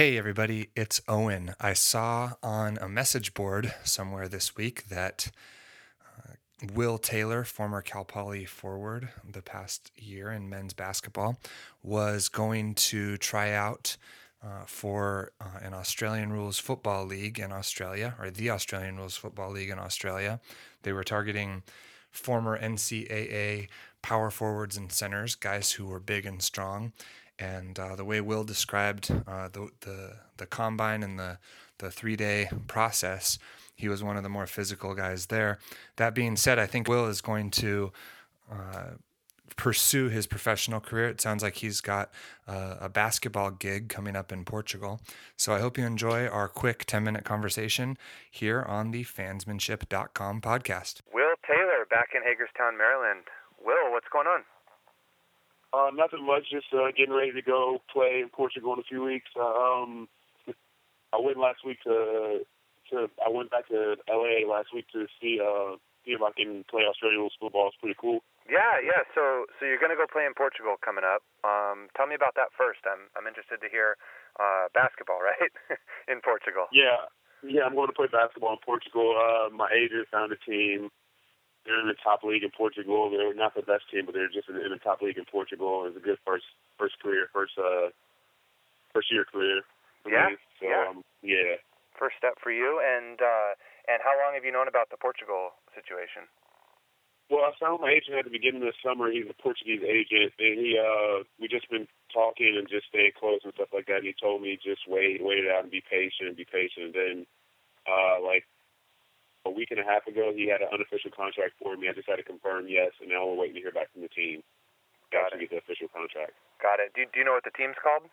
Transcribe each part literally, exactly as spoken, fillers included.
Hey everybody, it's Owen. I saw on a message board somewhere this week that uh, Will Taylor, former Cal Poly forward the past year in men's basketball, was going to try out uh, for uh, an Australian Rules Football League in Australia, or the Australian Rules Football League in Australia. They were targeting former N C double A power forwards and centers, guys who were big and strong. And uh, the way Will described uh, the, the the combine and the the three day process, he was one of the more physical guys there. That being said, I think Will is going to uh, pursue his professional career. It sounds like he's got uh, a basketball gig coming up in Portugal. So I hope you enjoy our quick ten minute conversation here on the fansmanship dot com podcast. Will Taylor back in Hagerstown, Maryland. Will, what's going on? Uh, nothing much, just uh, getting ready to go play in Portugal in a few weeks. Uh, um, I went last week to, to I went back to L A last week to see uh, see if I can play Australian rules football. It's pretty cool. Yeah, yeah. So, so you're going to go play in Portugal coming up. Um, tell me about that first. I'm, I'm interested to hear uh, basketball, right, in Portugal. Yeah, yeah. I'm going to play basketball in Portugal. Uh, my agent found a team. They're in the top league in Portugal. They're not the best team, but they're just in, in the top league in Portugal. It's a good first first career, first uh, first year career. For Yeah, me. So, yeah. Um, yeah. First step for you. And uh, and how long have you known about the Portugal situation? Well, I found my agent at the beginning of the summer. He's a Portuguese agent, and he uh, we just been talking and just staying close and stuff like that. And he told me just wait, wait it out and be patient, be patient. And then, uh, like. A week and a half ago, he had an unofficial contract for me. I just had to confirm yes, and now we're waiting to hear back from the team. Got to it. Get the official contract. Got it. Do, do you know what the team's called?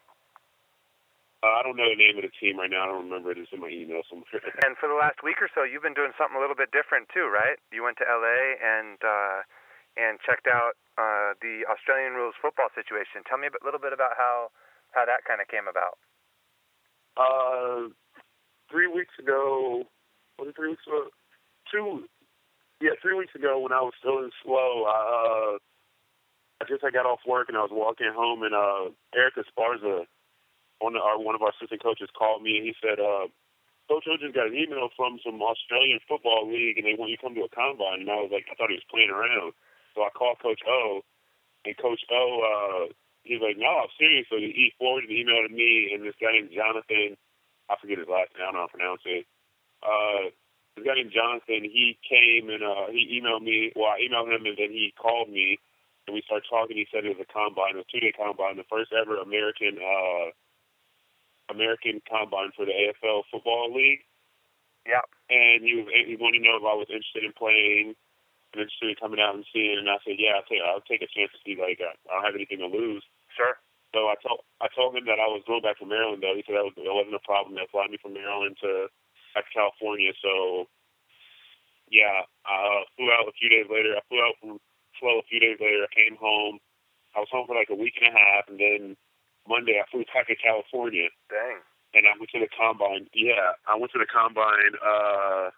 Uh, I don't know the name of the team right now. I don't remember it. It's in my email somewhere. And for the last week or so, you've been doing something a little bit different too, right? You went to L A and uh, and checked out uh, the Australian rules football situation. Tell me a bit, little bit about how, how that kind of came about. Uh, three weeks ago, was it three weeks ago? Two, yeah, three weeks ago when I was feeling slow, uh, I just I got off work and I was walking home, and uh, Eric Esparza, one of our one of our assistant coaches, called me and he said, uh, "Coach O just got an email from some Australian football league and they want you to come to a combine." And I was like, I thought he was playing around, so I called Coach O, and Coach O, uh, he was like, "No, I'm serious." So he forwarded the email to me, and this guy named Jonathan, I forget his last name, I don't know how to pronounce it. Uh, This guy named Jonathan, he came and uh, he emailed me. Well, I emailed him, and then he called me, and we started talking. He said it was a combine, a two-day combine, the first ever American uh, American combine for the A F L Football League. Yeah. And he was he wanted to know if I was interested in playing, and interested in coming out and seeing. And I said, yeah, I'll take I'll take a chance to see. Like I don't have anything to lose. Sure. So I told I told him that I was going back from Maryland. Though he said that, was, that wasn't a problem. They fly me from Maryland to back to California. So, yeah, I uh, flew out a few days later. I flew out from Flow a few days later. I came home. I was home for like a week and a half, and then Monday I flew back to California. Dang. And I went to the combine. Yeah, I went to the combine. Uh,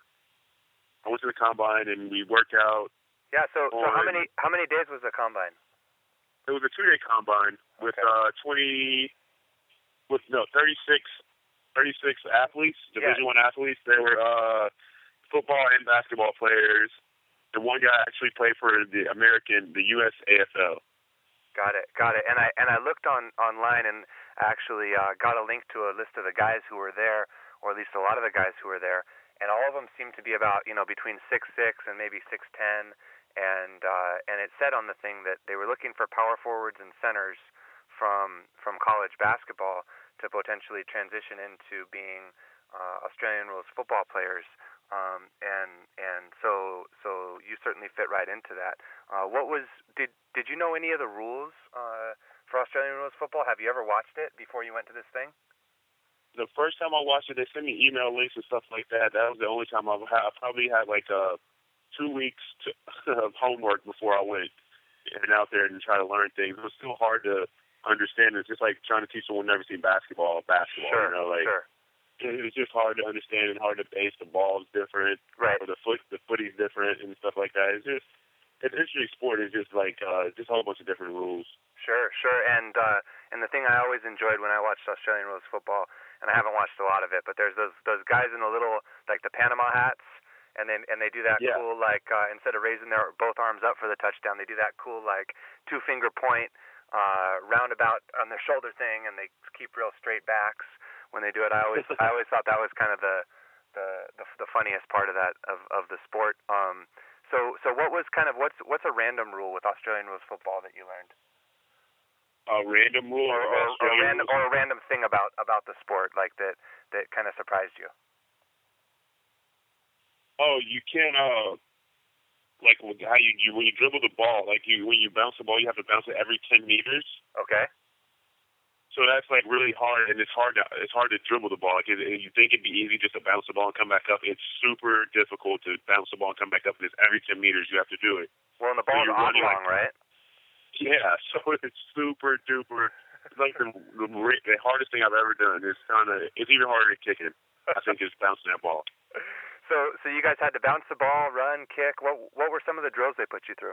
I went to the combine, and we worked out. Yeah. So, so on, how many how many days was the combine? It was a two-day combine with Okay. uh, twenty, with no thirty-six. thirty-six athletes, Division Yeah. One athletes. They were uh, football and basketball players. And one guy actually played for the American, the U S A F L. Got it, got it. And I and I looked on online and actually uh, got a link to a list of the guys who were there, or at least a lot of the guys who were there. And all of them seemed to be about you know between six six and maybe six ten. And uh, and it said on the thing that they were looking for power forwards and centers from from college basketball to potentially transition into being uh, Australian rules football players, um, and and so so you certainly fit right into that. Uh, what was did did you know any of the rules uh, for Australian rules football? Have you ever watched it before you went to this thing? The first time I watched it, they sent me email links and stuff like that. That was the only time I've had. I probably had like uh, two weeks to, of homework before I went and out there and try to learn things. It was still hard to understand. It's just like trying to teach someone who never seen basketball, basketball. Sure, you know, like sure. it was just hard to understand and hard to base. The ball's different, Right. or the foot, the footy's different, and stuff like that. It's just it's an interesting sport. It's just like uh, just a whole bunch of different rules. Sure, sure. And uh, and the thing I always enjoyed when I watched Australian rules football, and I haven't watched a lot of it, but there's those those guys in the little, like the Panama hats, and then and they do that Yeah. cool, like uh, instead of raising their both arms up for the touchdown, they do that cool like two finger point uh, roundabout on their shoulder thing, and they keep real straight backs when they do it. I always I always thought that was kind of the the the, the funniest part of that of, of the sport. Um, so so what was kind of what's what's a random rule with Australian rules football that you learned? A random rule Or, of or, or, Australian random, rules? or a random thing about, about the sport, like that, that kind of surprised you. Oh, you can't, uh, like how you, you when you dribble the ball, like you when you bounce the ball, you have to bounce it every ten meters. Okay. So that's like really hard, and it's hard to it's hard to dribble the ball. Like it, you think it'd be easy just to bounce the ball and come back up. It's super difficult to bounce the ball and come back up. And it's every ten meters you have to do it. Well, and the ball's So oblong, like, right? Yeah, so it's super duper. It's like the, the the hardest thing I've ever done. It's kind of it's even harder than kicking. I think is bouncing that ball. So, so you guys had to bounce the ball, run, kick. What, what were some of the drills they put you through?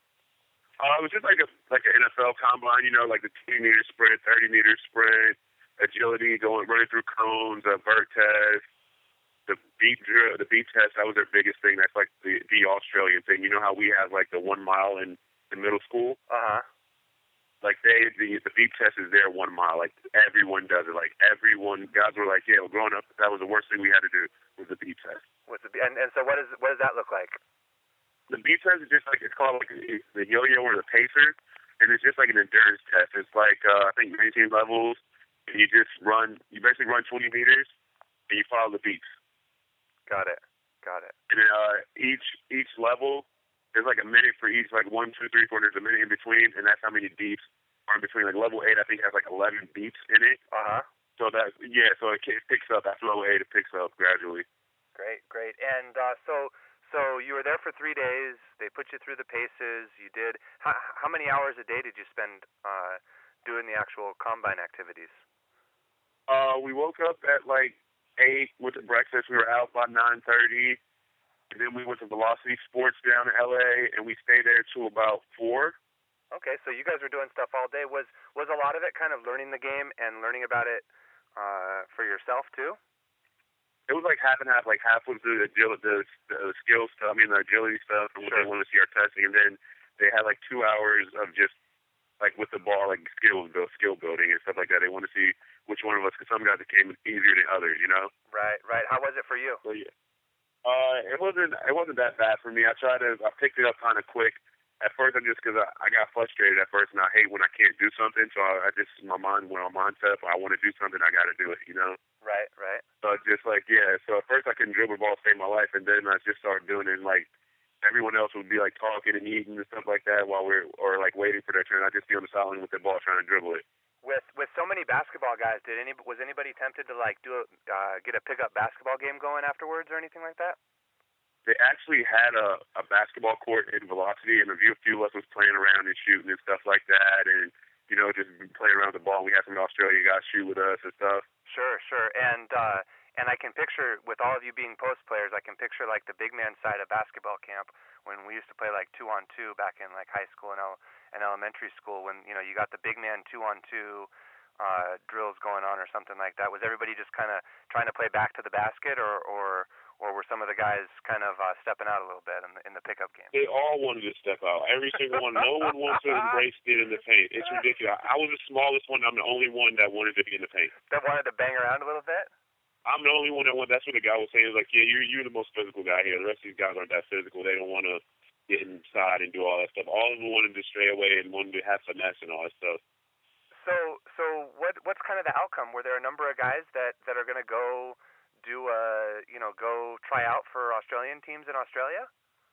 Uh, it was just like a like an N F L combine, you know, like the twenty meter sprint, thirty meter sprint, agility, going running through cones, a vert test, the beat drill, the beat test. That was their biggest thing. That's like the the Australian thing. You know how we have like the one mile in the middle school. Uh huh. Like they the the beat test is their one mile. Like everyone does it. Like everyone, guys were like, yeah, well, growing up, that was the worst thing we had to do was the beat test. What's the and and so what is what does that look like? The beat test is just like it's called like the yo-yo or the pacer, and it's just like an endurance test. It's like uh, I think nineteen levels, and you just run. You basically run twenty meters, and you follow the beats. Got it. Got it. And then uh, each each level, there's like a minute for each. Like one, two, three, four. There's a minute in between, and that's how many beats are in between. Like level eight, I think has like eleven beats in it. Uh huh. So that yeah, so it picks up. After level eight, it picks up gradually. Great, great. And uh, so. So you were there for three days. They put you through the paces. You did. How, how many hours a day did you spend uh, doing the actual combine activities? Uh, we woke up at like eight, went to breakfast. We were out by nine thirty, and then we went to Velocity Sports down in L A, and we stayed there till about four. Okay, so you guys were doing stuff all day. Was was a lot of it kind of learning the game and learning about it uh, for yourself too? It was like half and half. Like half was the agility, the, the skill stuff. I mean, the agility stuff, and what Sure. they wanted to see our testing. And then they had like two hours of just like with the ball, like skill build, skill building and stuff like that. They want to see which one of us, because some guys it came easier than others, you know. Right, right. How was it for you? So yeah, uh, it wasn't it wasn't that bad for me. I tried to, I picked it up kind of quick. At first, I just because I, I got frustrated at first, and I hate when I can't do something. So I, I just my mind went on mindset. If I want to do something, I got to do it, you know. Right, right. So just like, yeah, so at first I couldn't dribble the ball to save my life, and then I just started doing it, and like everyone else would be like talking and eating and stuff like that while we're, or like waiting for their turn. I'd just be on the sideline with the ball trying to dribble it. With with so many basketball guys, did any was anybody tempted to like do a, uh, get a pickup basketball game going afterwards or anything like that? They actually had a, a basketball court in Velocity, and a few, a few of us was playing around and shooting and stuff like that, and you know, just playing around with the ball. We had some Australian guys shoot with us and stuff. Sure, sure. And uh, and I can picture, with all of you being post players, I can picture like the big man side of basketball camp when we used to play like two on two back in like high school and, el- and elementary school. When you know you got the big man two on two uh, drills going on or something like that. Was everybody just kind of trying to play back to the basket, or or or were some of the guys kind of uh, stepping out a little bit in the, in the pickup game? They all wanted to step out. Every single one. No one wants to embrace it in the paint. It's ridiculous. I was the smallest one. I'm the only one that wanted to be in the paint. That wanted to bang around a little bit? I'm the only one that wanted. That's what the guy was saying. He was like, yeah, you're, you're the most physical guy here. The rest of these guys aren't that physical. They don't want to get inside and do all that stuff. All of them wanted to stray away and wanted to have finesse and all that stuff. So, so what? What's kind of the outcome? Were there a number of guys that, that are going to go do a, you know, go try out for Australian teams in Australia?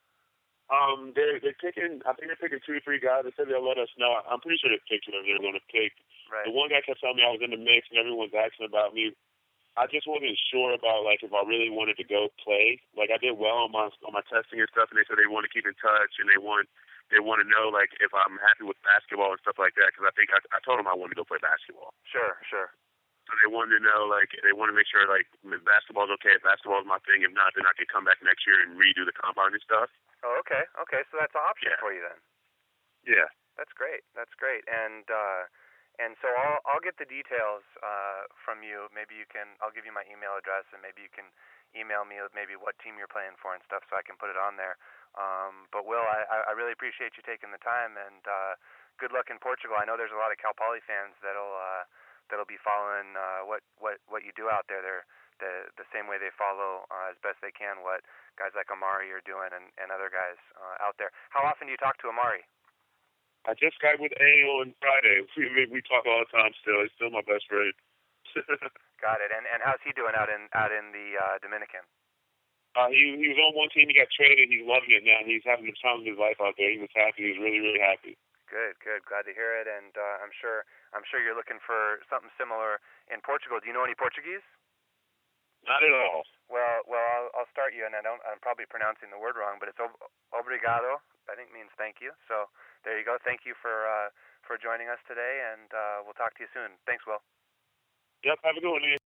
Um, they're they're picking. I think they're picking two or three guys. They said they'll let us know. I'm pretty sure they picked whoever they're going to pick. Right. The one guy kept telling me I was in the mix, and everyone's asking about me. I just wasn't sure about like if I really wanted to go play. Like I did well on my on my testing and stuff, and they said they want to keep in touch and they want they want to know like if I'm happy with basketball and stuff like that. Because I think I, I told them I wanted to go play basketball. Sure, sure. So they wanted to know like they want to make sure like if basketball's okay. If basketball's my thing, if not, then I can come back next year and redo the combine and stuff. Oh, okay, okay. So that's an option Yeah. for you then. Yeah. That's great. That's great. And uh, And so I'll I'll get the details uh, from you. Maybe you can. I'll give you my email address, and maybe you can email me with maybe what team you're playing for and stuff, so I can put it on there. Um, but Will, I, I really appreciate you taking the time, and uh, good luck in Portugal. I know there's a lot of Cal Poly fans that'll uh, that'll be following uh, what what what you do out there. They're the the same way they follow uh, as best they can what guys like Amari are doing and, and other guys uh, out there. How often do you talk to Amari? I just got with A O on Friday. We, we talk all the time still. He's still my best friend. Got it. And and how's he doing out in out in the uh, Dominican? Uh, he he was on one team. He got traded. He's loving it now. He's having the time of his life out there. He was happy. He was really really happy. Good, good. Glad to hear it. And uh, I'm sure I'm sure you're looking for something similar in Portugal. Do you know any Portuguese? Not at all. Well, well, I'll, I'll start you, and I don't. I'm probably pronouncing the word wrong, but it's ob- obrigado. I think means thank you. So there you go. Thank you for uh, for joining us today, and uh, we'll talk to you soon. Thanks, Will. Yep. Have a good one, Ian.